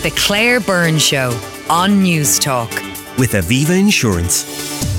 The Claire Byrne Show on News Talk. With Aviva Insurance.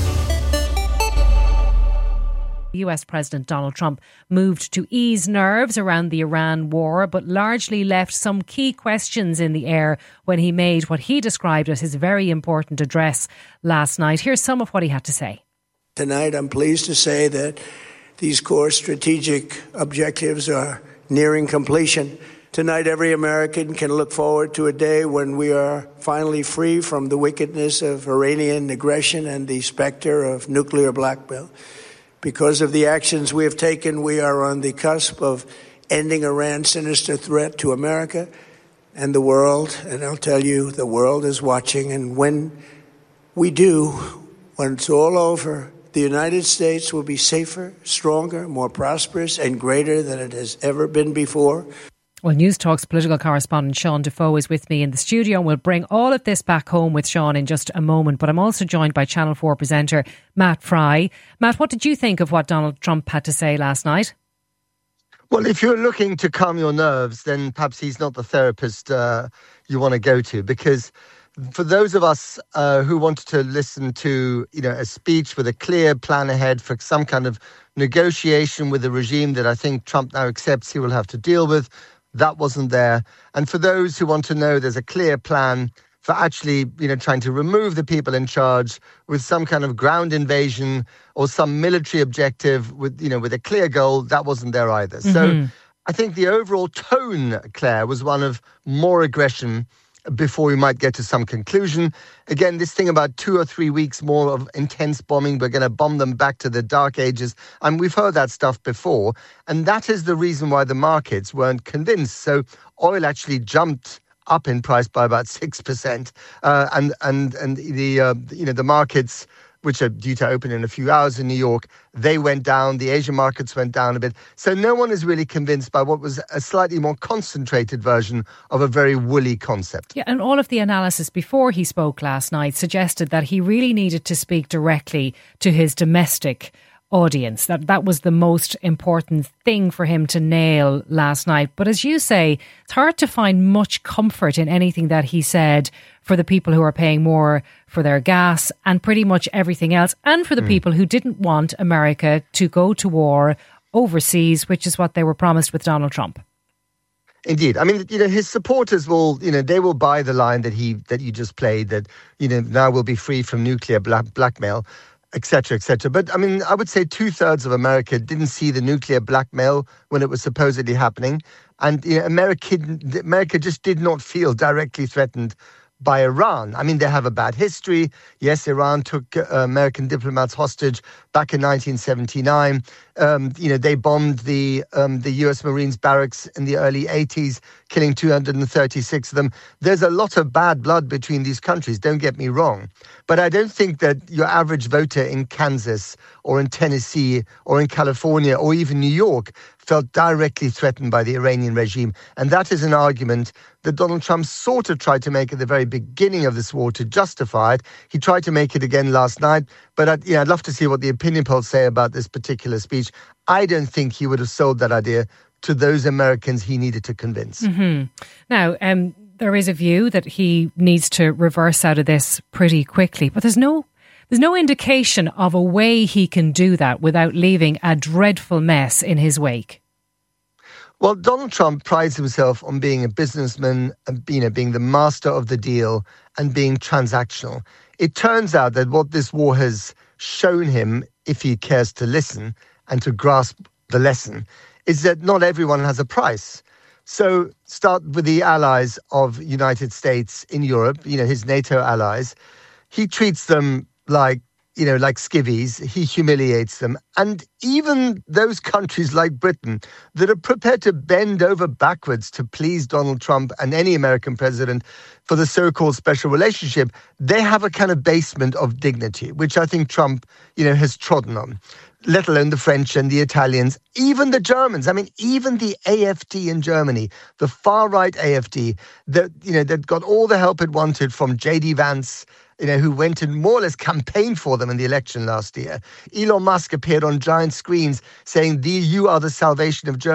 US President Donald Trump moved to ease nerves around the Iran war, but largely left some key questions in the air when he made what he described as his very important address last night. Here's some of what he had to say. Tonight, I'm pleased to say that these core strategic objectives are nearing completion. Tonight, every American can look forward to a day when we are finally free from the wickedness of Iranian aggression and the specter of nuclear blackmail. Because of the actions we have taken, we are on the cusp of ending Iran's sinister threat to America and the world. And I'll tell you, the world is watching. And when we do, when it's all over, the United States will be safer, stronger, more prosperous, and greater than it has ever been before. Well, News Talk's political correspondent Sean Defoe is with me in the studio, and we'll bring all of this back home with Sean in just a moment. But I'm also joined by Channel 4 presenter Matt Fry. Matt, what did you think of what Donald Trump had to say last night? Well, if you're looking to calm your nerves, then perhaps he's not the therapist you want to go to, because for those of us who wanted to listen to, a speech with a clear plan ahead for some kind of negotiation with the regime that I think Trump now accepts he will have to deal with, that wasn't there. And for those who want to know there's a clear plan for actually, trying to remove the people in charge with some kind of ground invasion or some military objective with a clear goal, that wasn't there either. Mm-hmm. So I think the overall tone, Claire, was one of more aggression before we might get to some conclusion. Again, this thing about 2 or 3 weeks more of intense bombing, we're going to bomb them back to the dark ages. And we've heard that stuff before. And that is the reason why the markets weren't convinced. So oil actually jumped up in price by about 6%. And the markets, which are due to open in a few hours in New York, they went down. The Asian markets went down a bit. So no one is really convinced by what was a slightly more concentrated version of a very woolly concept. Yeah, and all of the analysis before he spoke last night suggested that he really needed to speak directly to his domestic audience. That was the most important thing for him to nail last night. But as you say, it's hard to find much comfort in anything that he said for the people who are paying more for their gas and pretty much everything else, and for the people who didn't want America to go to war overseas, which is what they were promised with Donald Trump. Indeed. I mean, his supporters will, they will buy the line that you just played, that, now we'll be free from nuclear blackmail, etc., etc. But I mean, I would say 2/3 of America didn't see the nuclear blackmail when it was supposedly happening. And America just did not feel directly threatened by Iran. I mean, they have a bad history. Yes, Iran took American diplomats hostage back in 1979. They bombed the US Marines barracks in the early 80s, killing 236 of them. There's a lot of bad blood between these countries, don't get me wrong. But I don't think that your average voter in Kansas or in Tennessee or in California or even New York felt directly threatened by the Iranian regime. And that is an argument that Donald Trump sort of tried to make at the very beginning of this war to justify it. He tried to make it again last night. But I'd love to see what the opinion polls say about this particular speech. I don't think he would have sold that idea to those Americans he needed to convince. Mm-hmm. Now, there is a view that he needs to reverse out of this pretty quickly, but there's no indication of a way he can do that without leaving a dreadful mess in his wake. Well, Donald Trump prides himself on being a businessman and being the master of the deal and being transactional. It turns out that what this war has shown him, if he cares to listen and to grasp the lesson, is that not everyone has a price. So start with the allies of United States in Europe, his NATO allies. He treats them like skivvies. He humiliates them. And even those countries like Britain that are prepared to bend over backwards to please Donald Trump and any American president for the so-called special relationship, they have a kind of basement of dignity, which I think Trump, has trodden on, let alone the French and the Italians, even the Germans. I mean, even the AfD in Germany, the far-right AfD, that got all the help it wanted from J.D. Vance, who went and more or less campaigned for them in the election last year. Elon Musk appeared on giant screens saying, you are the salvation of Germany.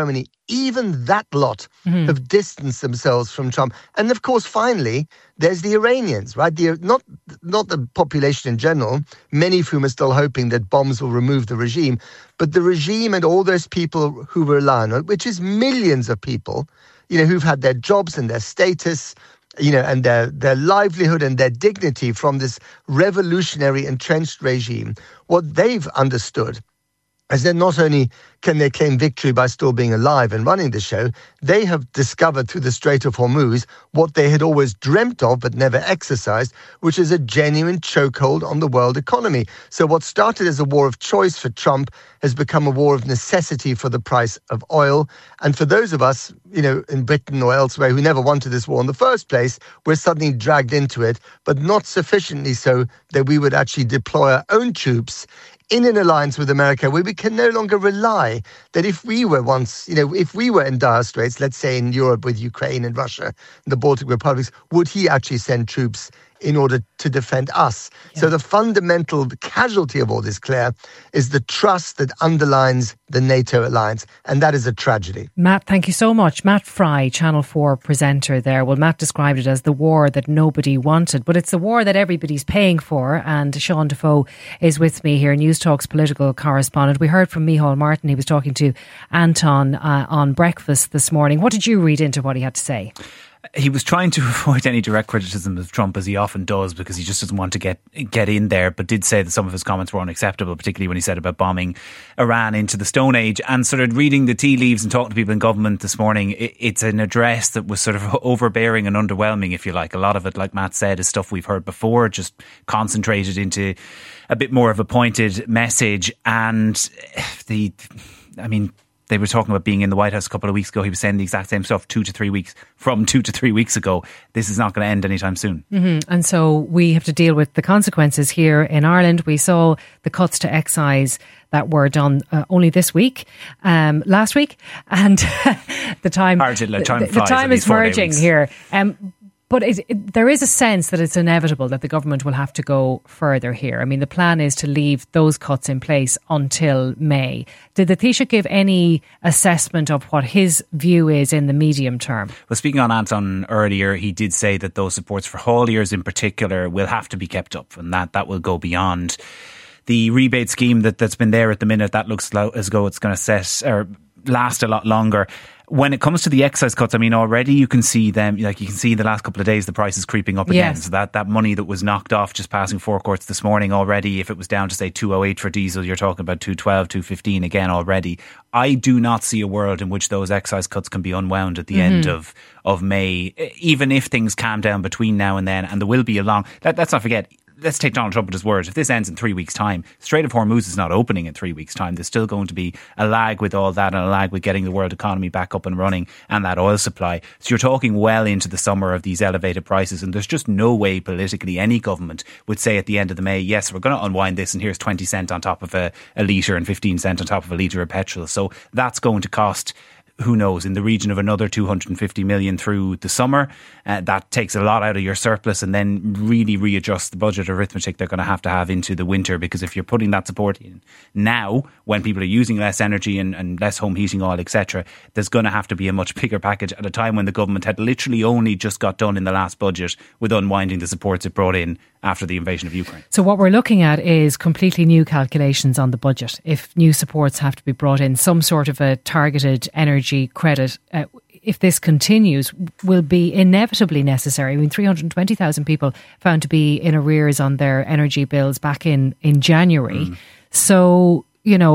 even that lot have distanced themselves from Trump. And of course, finally, there's the Iranians, right? Not the population in general, many of whom are still hoping that bombs will remove the regime, but the regime and all those people who rely on it, which is millions of people, who've had their jobs and their status, and their livelihood and their dignity from this revolutionary entrenched regime. What they've understood is that not only can they claim victory by still being alive and running the show, they have discovered through the Strait of Hormuz what they had always dreamt of but never exercised, which is a genuine chokehold on the world economy. So what started as a war of choice for Trump has become a war of necessity for the price of oil. And for those of us, in Britain or elsewhere who never wanted this war in the first place, we're suddenly dragged into it, but not sufficiently so that we would actually deploy our own troops in an alliance with America, where we can no longer rely that if we were in dire straits, let's say in Europe with Ukraine and Russia and the Baltic republics, would he actually send troops in order to defend us? Yeah. So the fundamental casualty of all this, Claire, is the trust that underlines the NATO alliance. And that is a tragedy. Matt, thank you so much. Matt Fry, Channel 4 presenter there. Well, Matt described it as the war that nobody wanted, but it's the war that everybody's paying for. And Sean Defoe is with me here, News Talk's political correspondent. We heard from Micheál Martin. He was talking to Anton on Breakfast this morning. What did you read into what he had to say? He was trying to avoid any direct criticism of Trump, as he often does, because he just doesn't want to get in there, but did say that some of his comments were unacceptable, particularly when he said about bombing Iran into the Stone Age. And sort of reading the tea leaves and talking to people in government this morning, it's an address that was sort of overbearing and underwhelming, if you like. A lot of it, like Matt said, is stuff we've heard before, just concentrated into a bit more of a pointed message. And they were talking about being in the White House a couple of weeks ago. He was saying the exact same stuff 2 to 3 weeks ago. This is not going to end anytime soon. Mm-hmm. And so we have to deal with the consequences here in Ireland. We saw the cuts to excise that were done only this week, last week. And the time is merging here. But there is a sense that it's inevitable that the government will have to go further here. I mean, the plan is to leave those cuts in place until May. Did the Taoiseach give any assessment of what his view is in the medium term? Well, speaking on Anton earlier, he did say that those supports for hauliers in particular will have to be kept up, and that will go beyond the rebate scheme that's been there at the minute. That looks as though it's going to last a lot longer. When it comes to the excise cuts, I mean, already you can see them, like you can see the last couple of days, the price is creeping up again. Yes. So that money that was knocked off just passing forecourts this morning already, if it was down to say 208 for diesel, you're talking about 212, 215 again already. I do not see a world in which those excise cuts can be unwound at the end of May, even if things calm down between now and then. And there will be let's not forget, let's take Donald Trump at his word. If this ends in 3 weeks' time, Strait of Hormuz is not opening in 3 weeks' time. There's still going to be a lag with all that, and a lag with getting the world economy back up and running and that oil supply. So you're talking well into the summer of these elevated prices, and there's just no way politically any government would say at the end of the May, yes, we're going to unwind this, and here's 20 cent on top of a litre and 15 cent on top of a litre of petrol. So that's going to cost, who knows, in the region of another 250 million through the summer. That takes a lot out of your surplus, and then really readjusts the budget arithmetic they're going to have into the winter. Because if you're putting that support in now, when people are using less energy and less home heating oil, etc., there's going to have to be a much bigger package at a time when the government had literally only just got done in the last budget with unwinding the supports it brought in after the invasion of Ukraine. So what we're looking at is completely new calculations on the budget. If new supports have to be brought in, some sort of a targeted energy credit, if this continues, will be inevitably necessary. I mean, 320,000 people found to be in arrears on their energy bills back in January. So,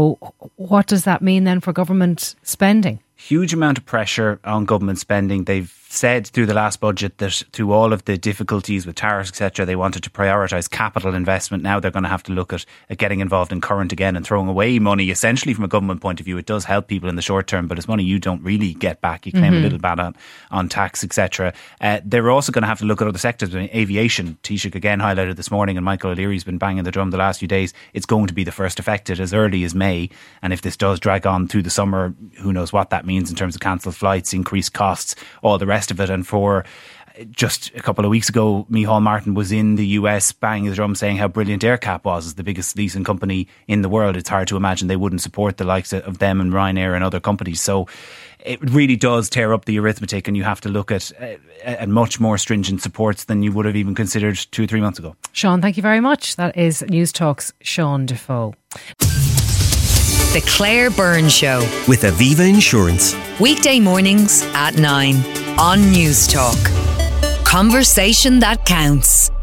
what does that mean then for government spending? Huge amount of pressure on government spending. They've said through the last budget that through all of the difficulties with tariffs, etc., they wanted to prioritise capital investment. Now they're going to have to look at getting involved in current again and throwing away money. Essentially, from a government point of view, it does help people in the short term, but it's money you don't really get back. You claim a little bit on tax, etc. They're also going to have to look at other sectors. I mean, aviation, Taoiseach again highlighted this morning, and Michael O'Leary's been banging the drum the last few days. It's going to be the first affected as early as May, and if this does drag on through the summer, who knows what that means in terms of cancelled flights, increased costs, all the rest of it. And for just a couple of weeks ago, Micheál Martin was in the US banging his drum saying how brilliant AerCap was as the biggest leasing company in the world. It's hard to imagine they wouldn't support the likes of them and Ryanair and other companies. So it really does tear up the arithmetic, and you have to look at much more stringent supports than you would have even considered 2 or 3 months ago. Sean, thank you very much. That is News Talk's Sean Defoe. The Claire Byrne Show. With Aviva Insurance. Weekday mornings at 9 on News Talk. Conversation that counts.